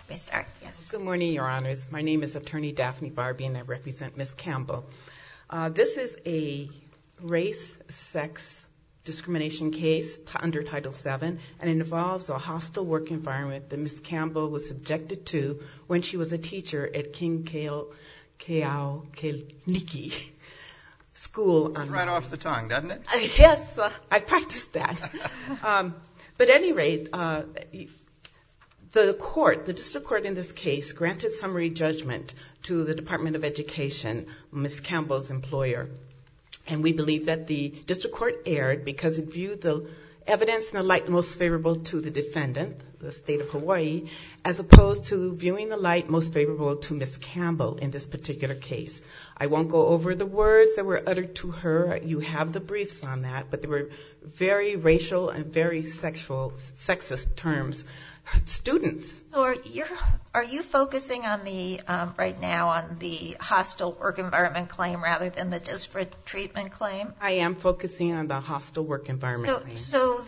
may start, yes. Good morning, Your Honors. My name is Attorney Daphne Barbie, and I represent Ms. Campbell. This is a race-sex discrimination case under Title VII, and it involves a hostile work environment that Ms. Campbell was subjected to when she was a teacher at King Keaokaliki School. It's right off the tongue, doesn't it? Yes, I practiced that. But at any rate, the district court in this case granted summary judgment to the Department of Education, Ms. Campbell's employer. And we believe that the district court erred because it viewed the evidence in the light most favorable to the defendant, the state of Hawaii, as opposed to viewing the light most favorable to Ms. Campbell in this particular case. I won't go over the words that were uttered to her. You have the briefs on that, but they were very racial and very sexist terms. Students. So are you focusing on the right now on the hostile work environment claim rather than the disparate treatment claim? I am focusing on the hostile work environment claim.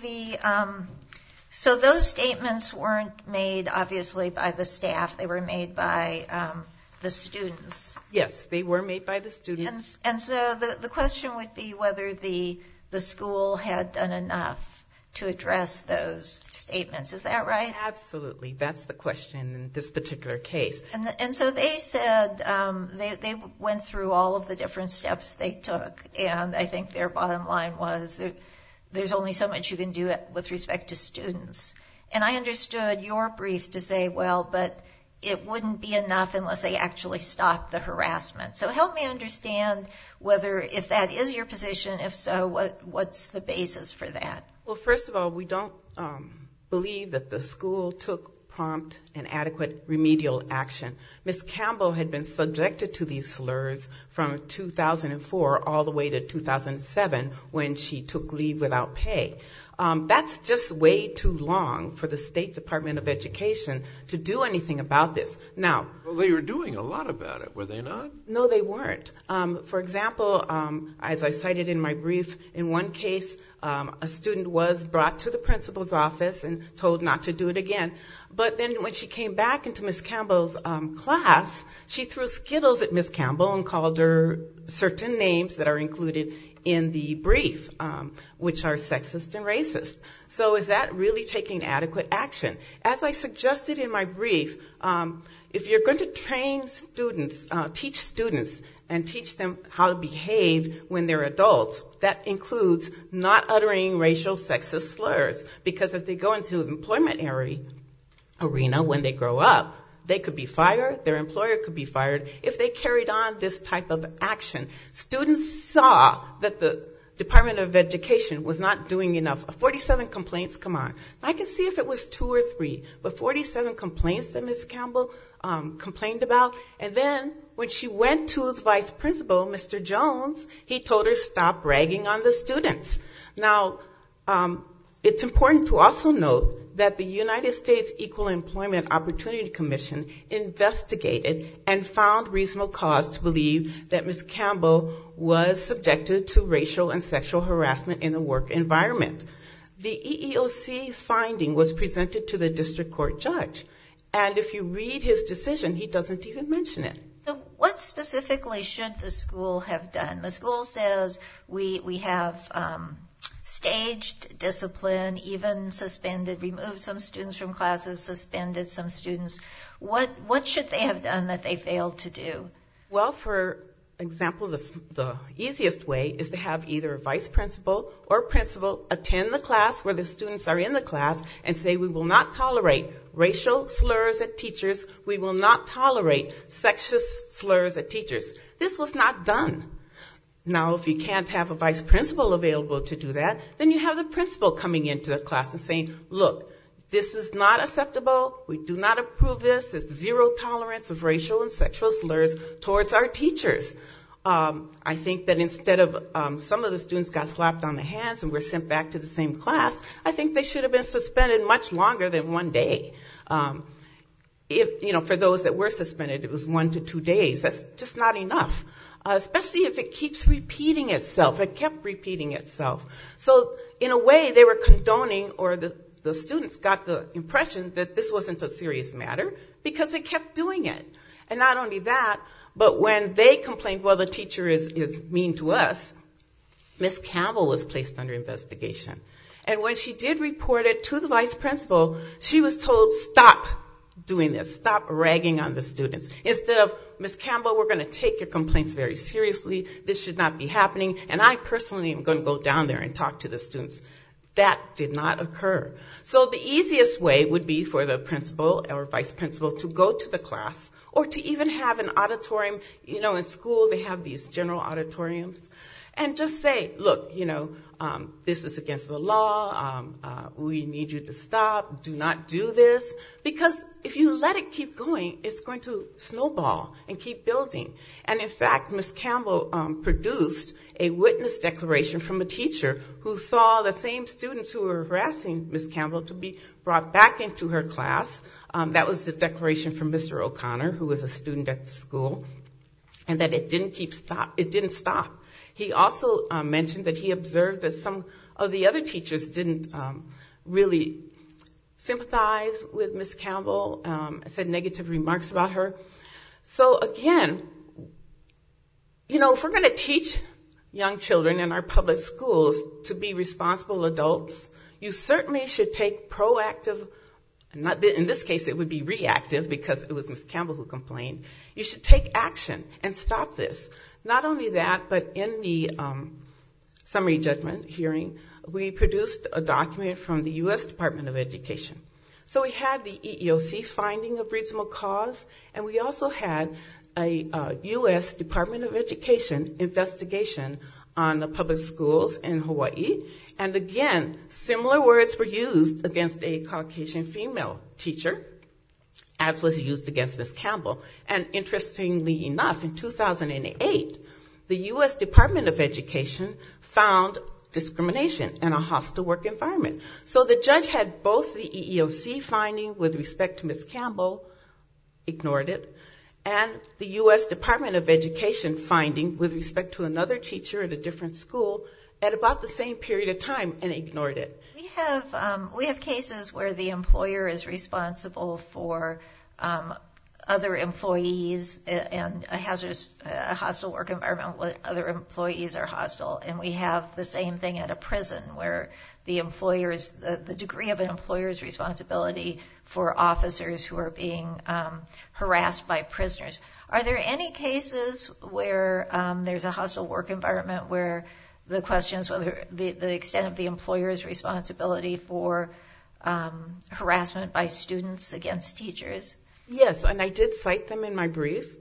So those statements weren't made obviously by the staff; they were made by the students. Yes, they were made by the students. And so the question would be whether the school had done enough to address those statements. Is that right? Absolutely. That's the question in this particular case. And so they said they went through all of the different steps they took, and I think their bottom line was there's only so much you can do with respect to students. And I understood your brief to say, well, but it wouldn't be enough unless they actually stopped the harassment. So help me understand whether, if that is your position, if so, what's the basis for that? Well, first of all, we don't believe that the school took prompt and adequate remedial action. Ms. Campbell had been subjected to these slurs from 2004 all the way to 2007 when she took leave without pay. That's just way too long for the State Department of Education to do anything about this. Now, well, they were doing a lot about it, were they not? No, they weren't. For example, as I cited in my brief, in one case, a student was brought to the principal's office and told not to do it again. But then when she came back into Ms. Campbell's class, she threw Skittles at Ms. Campbell and called her certain names that are included in the brief, which are sexist and racist. So is that really taking adequate action? As I suggested in my brief, if you're going to train students, teach students, and teach them how to behave when they're adults, that includes not uttering racial sexist slurs. Because if they go into the employment arena when they grow up, they could be fired, their employer could be fired if they carried on this type of action. Students saw that the Department of Education was not doing enough. 47 complaints, come on. I can see if it was 2 or 3, but 47 complaints that Ms. Campbell complained about. And then when she went to the vice principal, Mr. Jones, he told her stop ragging on the students. Now, it's important to also note that the United States Equal Employment Opportunity Commission investigated and found reasonable cause to believe that Ms. Campbell was subjected to racial and sexual harassment in the work environment. The EEOC finding was presented to the district court judge. And if you read his decision, he doesn't even mention it. So what specifically should the school have done? The school says we have staged discipline, even suspended, removed some students from classes, suspended some students. What should they have done that they failed to do? Well, for example, the easiest way is to have either a vice principal or principal attend the class where the students are in the class and say, we will not tolerate racial slurs at teachers. We will not tolerate sexist slurs at teachers. This was not done. Now, if you can't have a vice principal available to do that, then you have the principal coming into the class and saying, look, this is not acceptable. We do not approve this. It's zero tolerance of racial and sexual slurs towards our teachers. I think that instead of some of the students got slapped on the hands and were sent back to the same class, I think they should have been suspended much longer than 1 day. For those that were suspended, it was 1 to 2 days. That's just not enough. Especially if it keeps repeating itself. It kept repeating itself. So in a way, they were condoning, or the the students got the impression that this wasn't a serious matter because they kept doing it. And not only that, but when they complained, well, the teacher is mean to us, Ms. Campbell was placed under investigation. And when she did report it to the vice principal, she was told, stop doing this, stop ragging on the students. Instead of, Ms. Campbell, we're going to take your complaints very seriously. This should not be happening. And I personally am going to go down there and talk to the students. That did not occur. So the easiest way would be for the principal or vice principal to go to the class or to even have an auditorium. You know, in school they have these general auditoriums. And just say, look, this is against the law. We need you to stop. Do not do this. Because if you let it keep going, it's going to snowball and keep building. And in fact, Ms. Campbell produced a witness declaration from a teacher who saw the same students who were harassing Ms. Campbell to be brought back into her class. That was the declaration from Mr. O'Connor, who was a student at the school, and that it didn't stop. He also mentioned that he observed that some of the other teachers didn't really sympathize with Ms. Campbell, said negative remarks about her. So again, if we're going to teach young children in our public schools to be responsible adults, you certainly should take proactive, in this case it would be reactive because it was Ms. Campbell who complained. You should take action and stop this. Not only that, but in the summary judgment hearing, we produced a document from the U.S. Department of Education. So we had the EEOC finding of reasonable cause, and we also had a U.S. Department of Education investigation on the public schools in Hawaii. And again, similar words were used against a Caucasian female teacher, as was used against Ms. Campbell. And interestingly enough, in 2008, the U.S. Department of Education found discrimination in a hostile work environment. So the judge had both the EEOC finding with respect to Ms. Campbell, ignored it, and the U.S. Department of Education finding with respect to another teacher at a different school at about the same period of time, and ignored it. We have cases where the employer is responsible for other employees and a hostile work environment where other employees are hostile, and we have the same thing at a prison where the degree of an employer's responsibility for officers who are being harassed by prisoners. Are there any cases where there's a hostile work environment where the question is whether the extent of the employer's responsibility for harassment by students against teachers? Yes, and I did cite them in my brief.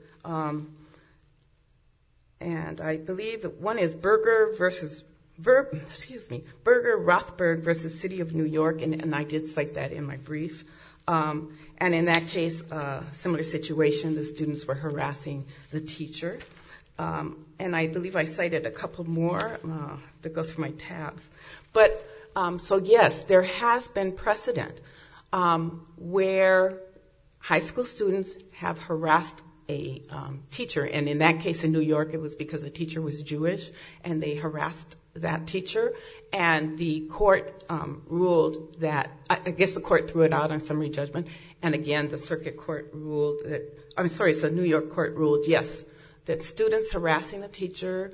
And I believe one is Berger Rothberg versus City of New York, and I did cite that in my brief. And in that case, similar situation, the students were harassing the teacher. And I believe I cited a couple more to go through my tabs. But so yes, there has been precedent where high school students have harassed a teacher. And in that case in New York, it was because the teacher was Jewish, and they harassed that teacher. And the court ruled that, I guess the court threw it out on summary judgment. And again, the circuit court ruled the New York court ruled, yes, that students harassing a teacher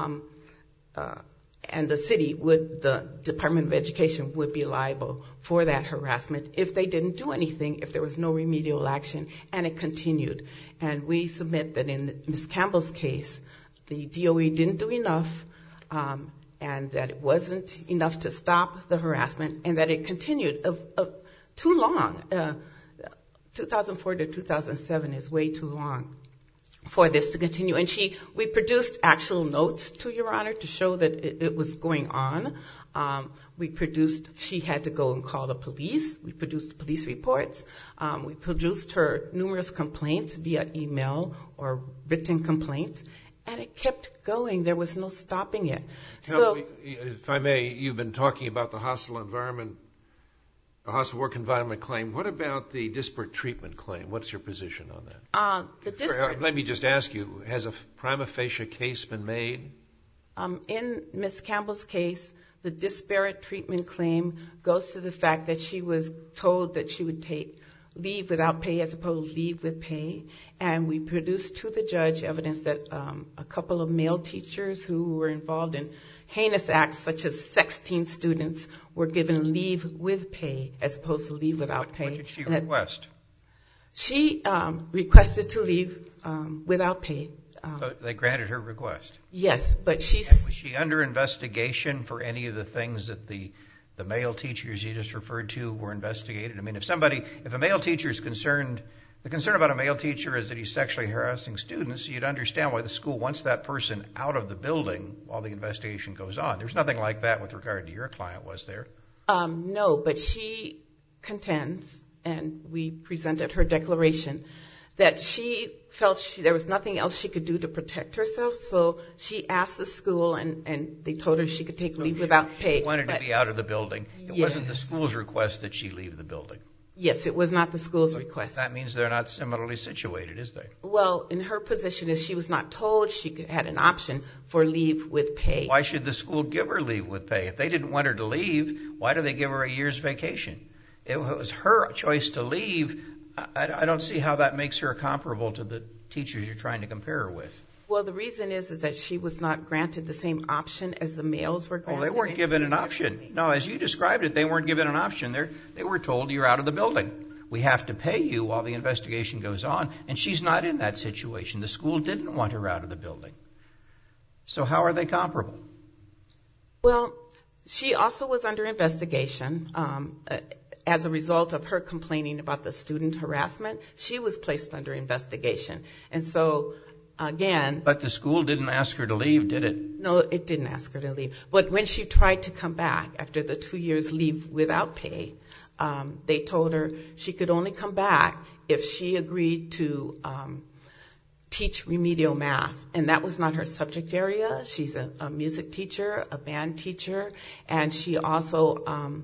and the Department of Education would be liable for that harassment if they didn't do anything, if there was no remedial action, and it continued. And we submit that in Ms. Campbell's case, the DOE didn't do enough, and that it wasn't enough to stop the harassment, and that it continued too long. 2004 to 2007 is way too long for this to continue. And we produced actual notes, to Your Honor, to show that it was going on. She had to go and call the police. We produced police reports. We produced her numerous complaints via email or written complaints, and it kept going. There was no stopping it. So, if I may, you've been talking about the hostile work environment claim. What about the disparate treatment claim? What's your position on that? Let me just ask you, has a prima facie case been made? In Ms. Campbell's case, The disparate treatment claim goes to the fact that she was told that she would take leave without pay as opposed to leave with pay. And we produced to the judge evidence that a couple of male teachers who were involved in heinous acts such as sexting students were given leave with pay as opposed to leave without pay. What did she request? She requested to leave without pay. So they granted her request? Yes, but Was she under investigation for any of the things that the male teachers you just referred to were investigated? I mean, if a male teacher is concerned, the concern about a male teacher is that he's sexually harassing students, you'd understand why the school wants that person out of the building while the investigation goes on. There's nothing like that with regard to your client, was there? No, but she contends, and we presented her declaration, that she felt there was nothing else she could do to protect herself, so she asked the school, and they told her she could take leave without pay. She wanted to be out of the building. It Yes. wasn't the school's request that she leave the building. Yes, it was not the school's request. That means they're not similarly situated, is they? Well, in her position is she was not told she had an option for leave with pay. Why should the school give her leave with pay? If they didn't want her to leave, why do they give her a year's vacation? If it was her choice to leave, I don't see how that makes her comparable to the teachers you're trying to compare her with. Well, the reason is that she was not granted the same option as the males were granted. Well, they weren't given an option. No, as you described it, they weren't given an option. They were told you're out of the building. We have to pay you while the investigation goes on, and she's not in that situation. The school didn't want her out of the building. So how are they comparable? Well, she also was under investigation. As a result of her complaining about the student harassment, she was placed under investigation. And so, again... But the school didn't ask her to leave, did it? No, it didn't ask her to leave. But when she tried to come back after the 2 years leave without pay, they told her she could only come back if she agreed to teach remedial math. And that was not her subject area. She's a music teacher, a band teacher, and she also...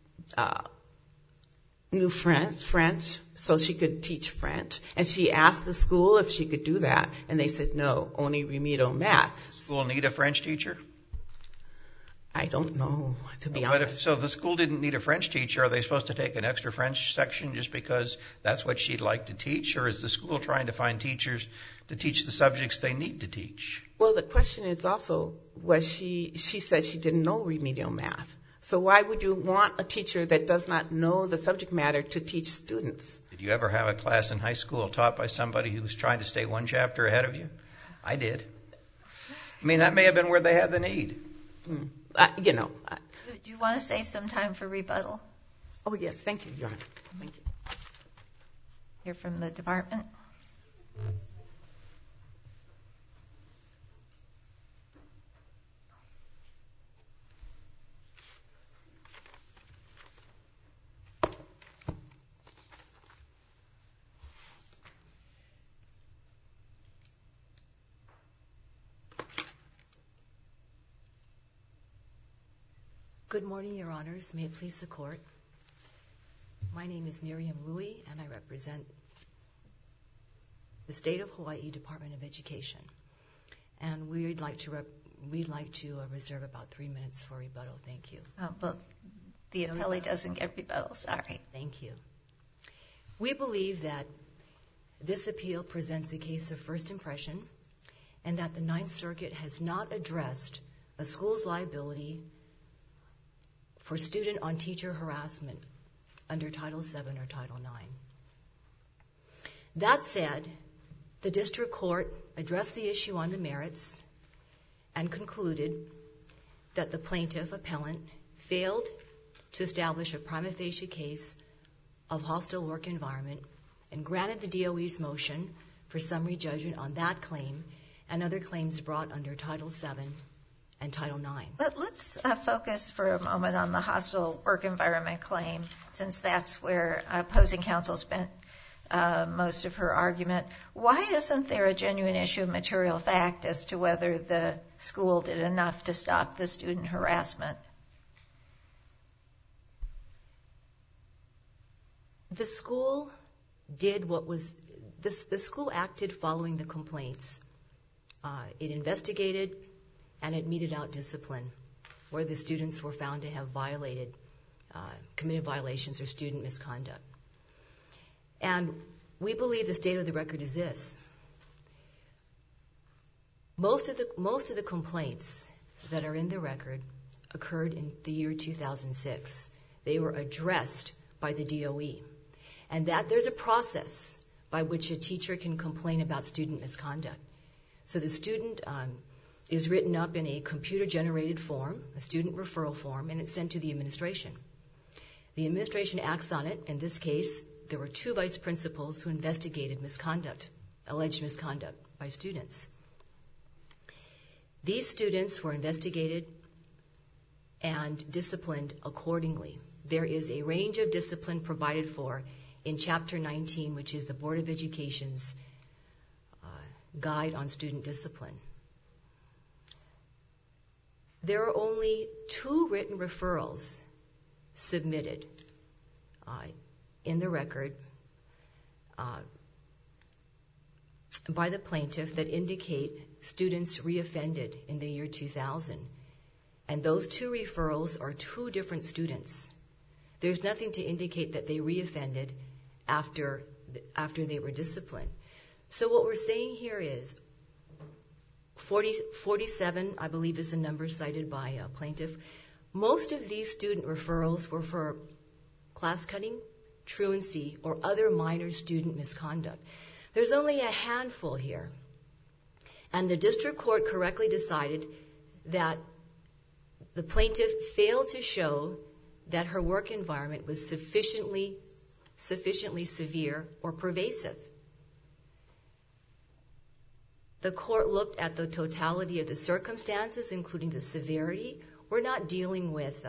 knew French, so she could teach French. And she asked the school if she could do that, and they said no, only remedial math. Does the school need a French teacher? I don't know, to be honest. So the school didn't need a French teacher. Are they supposed to take an extra French section just because that's what she'd like to teach? Or is the school trying to find teachers to teach the subjects they need to teach? Well, the question is also, she said she didn't know remedial math. So why would you want a teacher that does not know the subject matter to teach students? Did you ever have a class in high school taught by somebody who was trying to stay one chapter ahead of you? I did. I mean, that may have been where they had the need. Do you want to save some time for rebuttal? Oh, yes. Thank you, Your Honor. Thank you. Hear from the department. Good morning, Your Honors. May it please the Court. My name is Miriam Louie, and I represent the State of Hawaii Department of Education. And we'd like to reserve about 3 minutes for rebuttal. Thank you. But the appellee doesn't get rebuttal. Sorry. Thank you. We believe that this appeal presents a case of first impression, and that the Ninth Circuit has not addressed a school's liability for student-on-teacher harassment under Title VII or Title IX. That said, the district court addressed the issue on the merits and concluded that the plaintiff appellant failed to establish a prima facie case of hostile work environment and granted the DOE's motion for summary judgment on that claim and other claims brought under Title VII and Title IX. But let's focus for a moment on the hostile work environment claim, since that's where opposing counsel spent most of her argument. Why isn't there a genuine issue of material fact as to whether the school did enough to stop the student harassment? The school did what was... The school acted following the complaints. It investigated and it meted out discipline where the students were found to have committed violations or student misconduct. And we believe the state of the record is this. Most of the complaints that are in the record occurred in the year 2006. They were addressed by the DOE. And that there's a process by which a teacher can complain about student misconduct. So the student is written up in a computer-generated form, a student referral form, and it's sent to the administration. The administration acts on it. In this case, there were 2 vice principals who investigated alleged misconduct by students. These students were investigated and disciplined accordingly. There is a range of discipline provided for in Chapter 19, which is the Board of Education's guide on student discipline. There are only 2 written referrals submitted in the record by the plaintiff that indicate students reoffended in the year 2000. And those 2 referrals are 2 different students. There's nothing to indicate that they reoffended after they were disciplined. So what we're saying here is 47, I believe, is the number cited by a plaintiff. Most of these student referrals were for class cutting, truancy, or other minor student misconduct. There's only a handful here. And the district court correctly decided that the plaintiff failed to show that her work environment was sufficiently severe or pervasive. The court looked at the totality of the circumstances, including the severity. We're not dealing with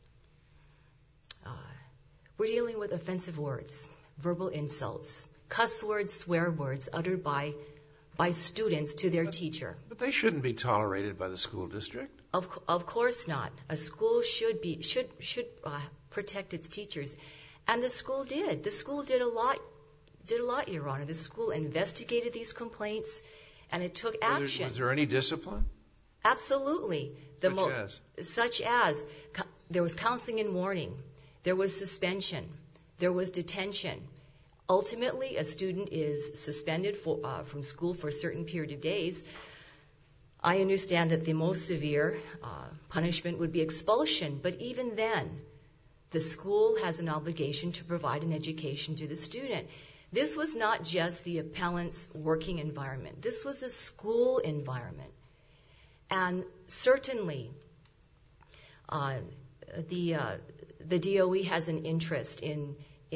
offensive words, verbal insults, cuss words, swear words uttered by students to their teacher. But they shouldn't be tolerated by the school district. Of course not. A school should protect its teachers, and the school did. The school did a lot, Your Honor. The school investigated these complaints, and it took action. Was there any discipline? Absolutely. Such as there was counseling and warning, there was suspension, there was detention. Ultimately, a student is suspended from school for a certain period of days. I understand that the most severe punishment would be expulsion, but even then, the school has an obligation to provide an education to the student. This was not just the appellant's working environment. This was a school environment. And certainly, the DOE has an interest in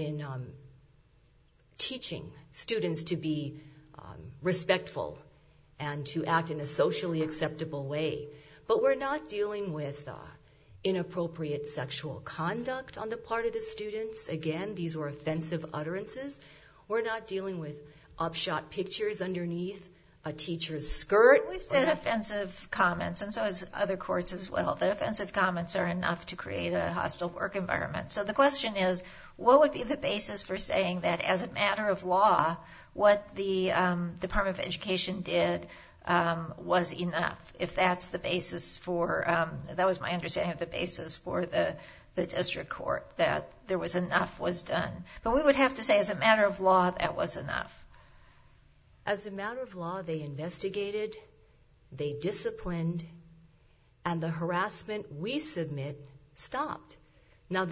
teaching students to be respectful and to act in a socially acceptable way. But we're not dealing with inappropriate sexual conduct on the part of the students. Again, these were offensive utterances. We're not dealing with upshot pictures underneath a teacher's skirt. We've said offensive comments, and so has other courts as well, that offensive comments are enough to create a hostile work environment. So the question is, what would be the basis for saying that as a matter of law, what the Department of Education did was enough? If that's the basis for, that was my understanding of the basis for the district court, that there was enough was done. But we would have to say as a matter of law, that was enough. As a matter of law, they investigated, they disciplined, and the harassment we submit stopped. Now,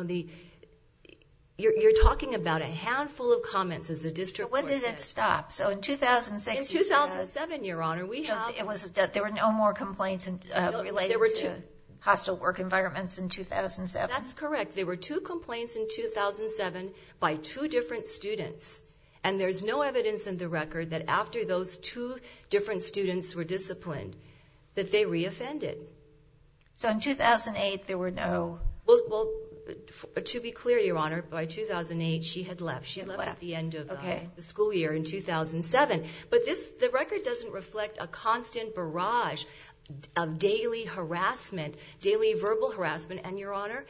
you're talking about a handful of comments as a district court. When did it stop? So in 2006, in 2007, Your Honor, there were no more complaints related to hostile work environments in 2007. That's correct. There were 2 complaints in 2007 by 2 different students. And there's no evidence in the record that after those 2 different students were disciplined, that they reoffended. So in 2008, there were no... Well, to be clear, Your Honor, by 2008, she had left. She left at the end of the school year in 2007. But the record doesn't reflect a constant barrage of daily harassment, daily verbal harassment. And, Your Honor,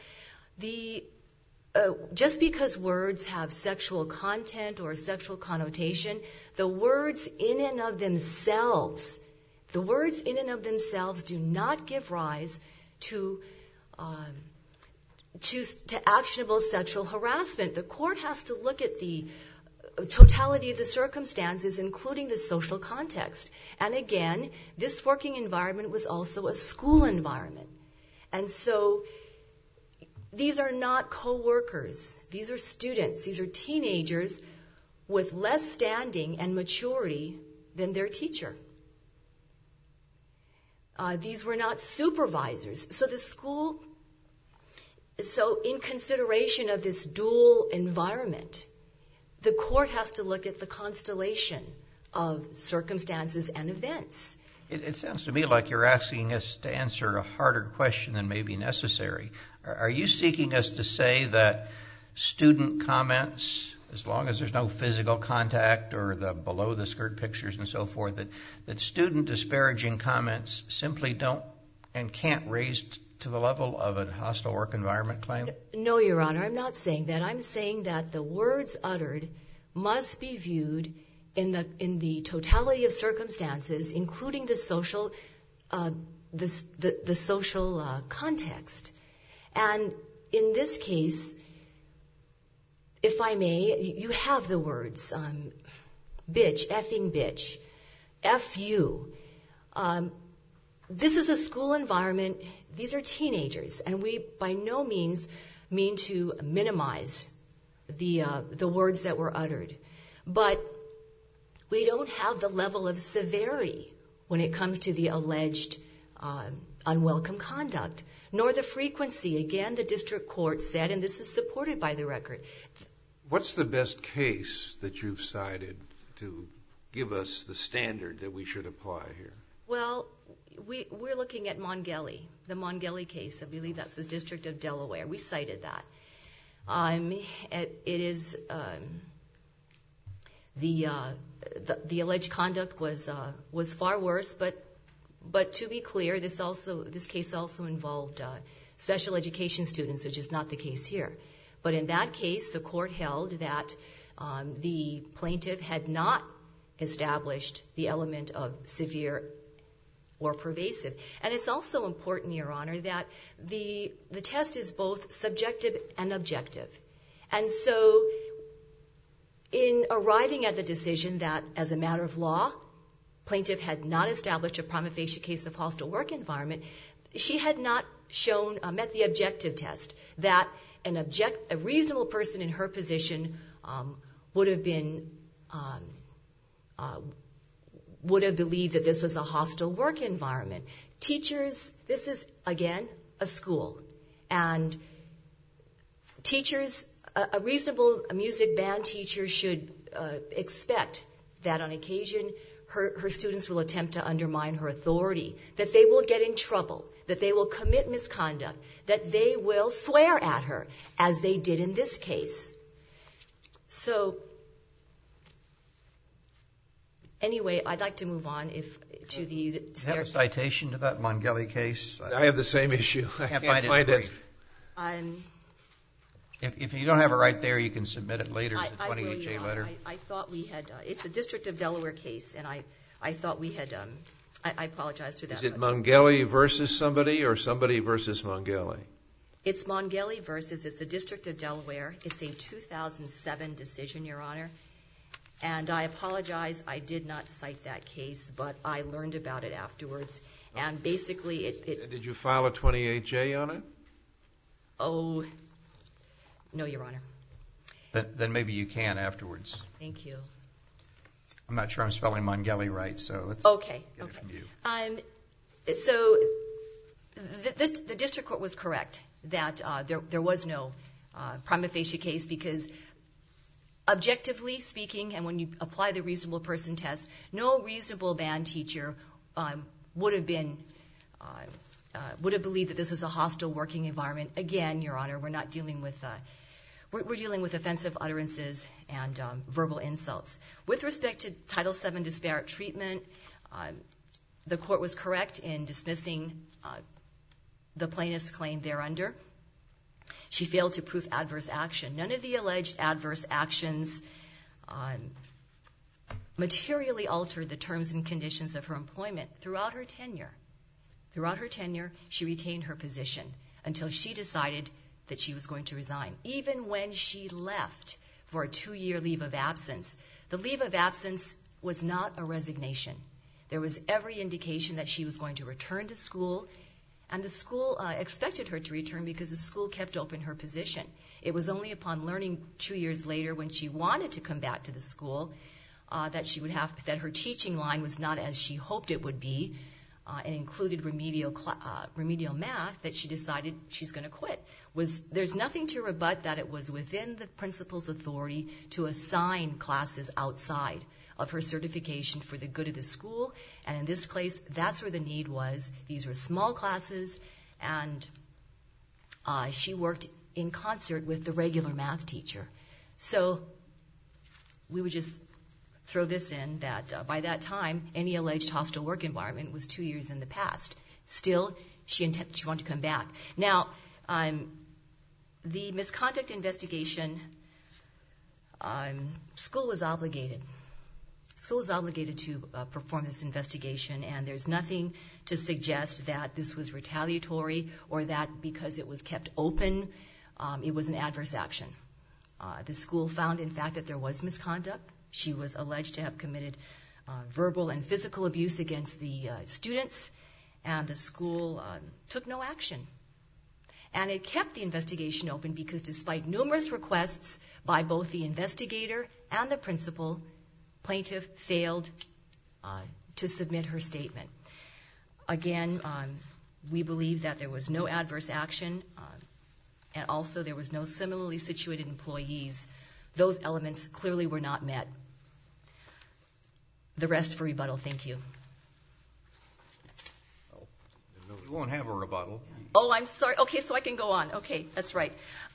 just because words have sexual content or sexual connotation, the words in and of themselves do not give rise to actionable sexual harassment. The court has to look at the totality of the circumstances, including the social context. And again, this working environment was also a school environment. And so these are not co-workers. These are students. These are teenagers with less standing and maturity than their teacher. These were not supervisors. So in consideration of this dual environment, the court has to look at the constellation of circumstances and events. It sounds to me like you're asking us to answer a harder question than may be necessary. Are you seeking us to say that student comments, as long as there's no physical contact or the below the skirt pictures and so forth, that student disparaging comments simply don't and can't raise to the level of a hostile work environment claim? No, Your Honor, I'm not saying that. I'm saying that the words uttered must be viewed in the totality of circumstances, including the social context. And in this case, if I may, you have the words bitch, effing bitch, F you. This is a school environment. These are teenagers, and we by no means mean to minimize the words that were uttered. But we don't have the level of severity when it comes to the alleged unwelcome conduct, nor the frequency. Again, the district court said, and this is supported by the record. What's the best case that you've cited to give us the standard that we should apply here? Well, we're looking at Mongelli, the Mongelli case. I believe that's the District of Delaware. We cited that. It is the alleged conduct was far worse, but to be clear, this case also involved special education students, which is not the case here. But in that case, the court held that the plaintiff had not established the element of severe or pervasive. And it's also important, Your Honor, that the test is both subjective and objective. And so in arriving at the decision that, as a matter of law, plaintiff had not established a prima facie case of hostile work environment, she had not met the objective test, that a reasonable person in her position would have believed that this was a hostile work environment. Teachers, this is, again, a school. And teachers, a reasonable music band teacher should expect that on occasion her students will attempt to undermine her authority, that they will get in trouble, that they will commit misconduct, that they will swear at her, as they did in this case. So anyway, I'd like to move on to the... Do you have a citation to that Mongelli case? I have the same issue. I can't find it. If you don't have it right there, you can submit it later as a 28-J letter. I thought we had... it's a District of Delaware case, and I thought we had... I apologize for that. Is it Mongelli versus somebody or somebody versus Mongelli? It's Mongelli versus... It's the District of Delaware. It's a 2007 decision, Your Honor. And I apologize, I did not cite that case, but I learned about it afterwards. And basically it... Did you file a 28-J on it? Oh, no, Your Honor. Then maybe you can afterwards. Thank you. I'm not sure I'm spelling Mongelli right, so let's get it from you. So the district court was correct that there was no prima facie case, because objectively speaking, and when you apply the reasonable person test, no reasonable band teacher would have believed that this was a hostile working environment. Again, Your Honor, we're not dealing with... We're dealing with offensive utterances and verbal insults. With respect to Title VII disparate treatment, the court was correct in dismissing the plaintiff's claim thereunder. She failed to prove adverse action. None of the alleged adverse actions materially altered the terms and conditions of her employment throughout her tenure. Throughout her tenure, she retained her position until she decided that she was going to resign. Even when she left for a 2-year leave of absence, the leave of absence was not a resignation. There was every indication that she was going to return to school, and the school expected her to return because the school kept open her position. It was only upon learning 2 years later, when she wanted to come back to the school, that her teaching line was not as she hoped it would be, and included remedial math, that she decided she's going to quit. There's nothing to rebut that it was within the principal's authority to assign classes outside of her certification for the good of the school, and in this case, that's where the need was. These were small classes, and she worked in concert with the regular math teacher. So we would just throw this in, that by that time, any alleged hostile work environment was 2 years in the past. Still, she wanted to come back. Now, the misconduct investigation, school is obligated. School is obligated to perform this investigation, and there's nothing to suggest that this was retaliatory or that because it was kept open, it was an adverse action. The school found, in fact, that there was misconduct. She was alleged to have committed verbal and physical abuse against the students, and the school took no action. And it kept the investigation open because despite numerous requests by both the investigator and the principal, plaintiff failed to submit her statement. Again, we believe that there was no adverse action, and also there was no similarly situated employees. Those elements clearly were not met. The rest for rebuttal. Thank you. You won't have a rebuttal. Oh, I'm sorry. Okay, so I can go on. Okay, that's right.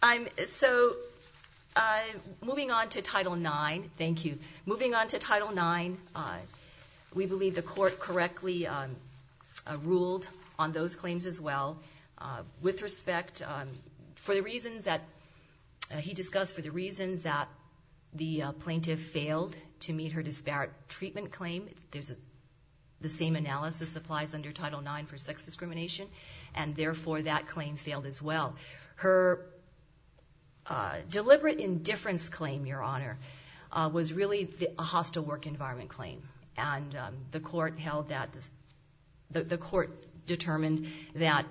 Moving on to Title IX. Thank you. Moving on to Title IX, we believe the court correctly ruled on those claims as well. With respect, for the reasons that he discussed, for the reasons that the plaintiff failed to meet her disparate treatment claim, the same analysis applies under Title IX for sex discrimination, and therefore that claim failed as well. Her deliberate indifference claim, Your Honor, was really a hostile work environment claim, and the court held that the court determined that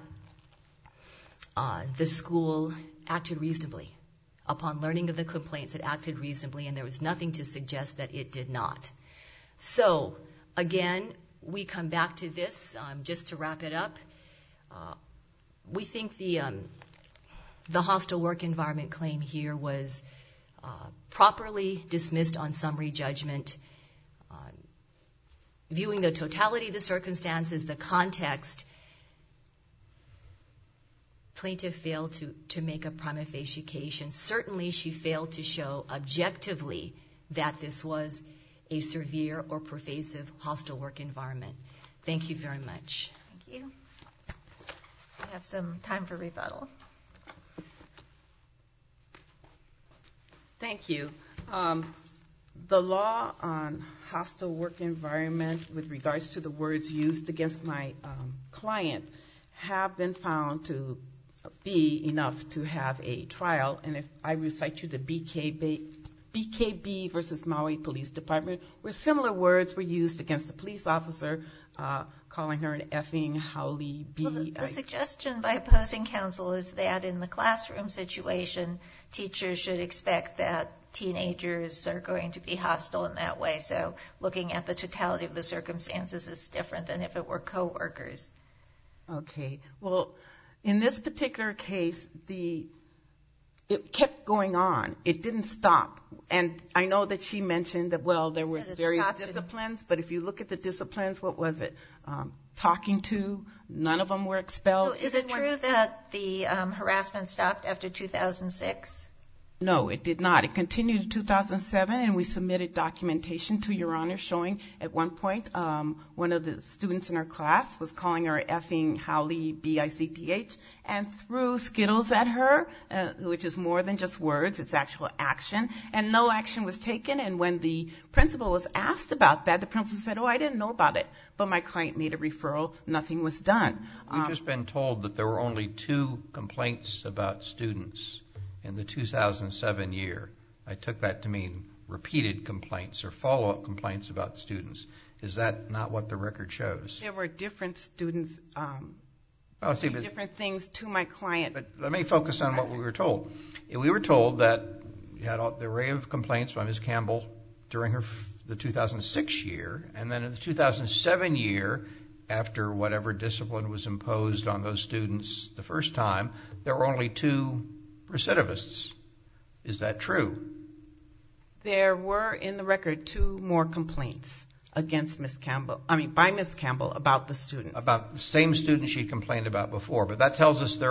the school acted reasonably. Upon learning of the complaints, it acted reasonably, and there was nothing to suggest that it did not. So, again, we come back to this, just to wrap it up. We think the hostile work environment claim here was properly dismissed on summary judgment. Viewing the totality of the circumstances, the context, plaintiff failed to make a prima facie case, and certainly she failed to show objectively that this was a severe or pervasive hostile work environment. Thank you very much. Thank you. We have some time for rebuttal. Thank you. The law on hostile work environment with regards to the words used against my client have been found to be enough to have a trial. And if I recite you the BKB versus Maui Police Department, where similar words were used against the police officer, calling her an effing howly bee. Well, the suggestion by opposing counsel is that in the classroom situation, teachers should expect that teenagers are going to be hostile in that way. So looking at the totality of the circumstances is different than if it were coworkers. Okay. Well, in this particular case, it kept going on. It didn't stop. And I know that she mentioned that, well, there were various disciplines, but if you look at the disciplines, what was it? Talking to, none of them were expelled. So is it true that the harassment stopped after 2006? No, it did not. It continued in 2007, and we submitted documentation to Your Honor showing at one point one of the students in our class was calling her effing Howley, B-I-C-T-H, and threw Skittles at her, which is more than just words. It's actual action, and no action was taken. And when the principal was asked about that, the principal said, I didn't know about it, but my client made a referral. Nothing was done. We've just been told that there were only 2 complaints about students in the 2007 year. I took that to mean repeated complaints or follow-up complaints about students. Is that not what the record shows? There were different students different things to my client. But let me focus on what we were told. We were told that you had the array of complaints by Ms. Campbell during the 2006 year, and then in the 2007 year, after whatever discipline was imposed on those students the first time, there were only 2 recidivists. Is that true? There were in the record 2 more complaints against by Ms. Campbell about the students. About the same students she complained about before. But that tells us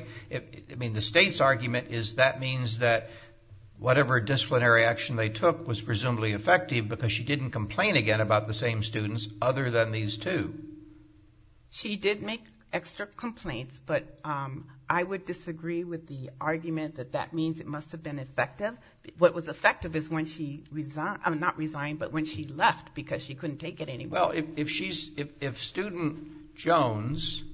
the state's argument is that means that whatever disciplinary action they took was presumably effective because she didn't complain again about the same students other than these 2. She did make extra complaints, but I would disagree with the argument that means it must have been effective. What was effective is when she when she left because she couldn't take it anymore. Well, if student Jones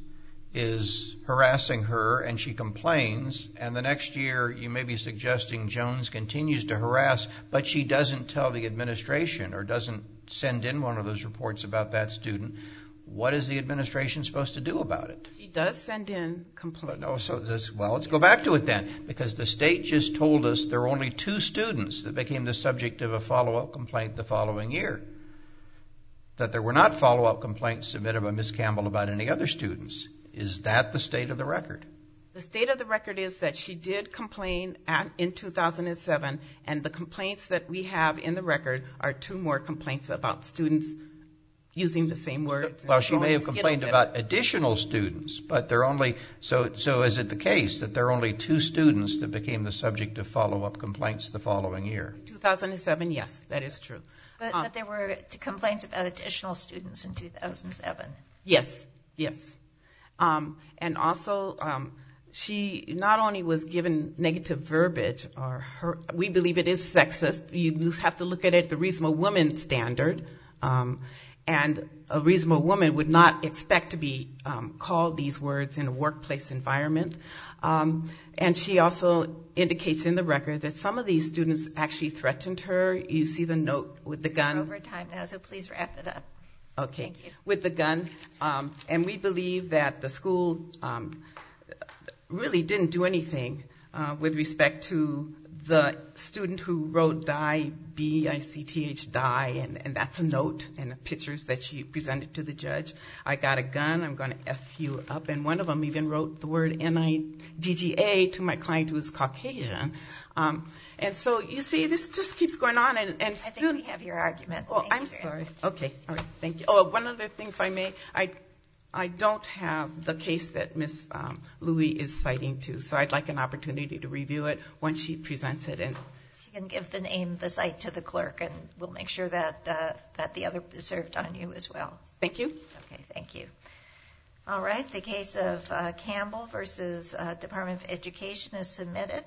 is harassing her and she complains, and the next year you may be suggesting Jones continues to harass, but she doesn't tell the administration or doesn't send in one of those reports about that student, what is the administration supposed to do about it? She does send in complaints. Let's go back to it then, because the state just told us there were only 2 students that became the subject of a follow-up complaint the following year. That there were not follow-up complaints submitted by Ms. Campbell about any other students. Is that the state of the record? The state of the record is that she did complain in 2007, and the complaints that we have in the record are 2 more complaints about students using the same words. Well, she may have complained about additional students, but they're only, so is it the case that there are only 2 students that became the subject of follow-up complaints the following year? 2007, yes, that is true. But there were complaints about additional students in 2007. Yes. And also, she not only was given negative verbiage, we believe it is sexist. You have to look at it the reasonable woman standard. And a reasonable woman would not expect to be called these words in a workplace environment. And she also indicates in the record that some of these students actually threatened her. You see the note with the gun. We're over time now, so please wrap it up. Okay. Thank you. With the gun. And we believe that the school really didn't do anything with respect to the student who wrote die, B-I-C-T-H, die, and that's a note and pictures that she presented to the judge. I got a gun, I'm going to F you up. And one of them even wrote the word N-I-G-G-A to my client who is Caucasian. And so, you see, this just keeps going on. And students, I think we have your argument. Oh, I'm sorry. Okay, all right, thank you. Oh, one other thing, if I may. I don't have the case that Ms. Louie is citing to, so I'd like an opportunity to review it once she presents it. And she can give the site to the clerk, and we'll make sure that the other is served on you as well. Thank you. Okay, thank you. All right, the case of Campbell versus Department of Education is submitted.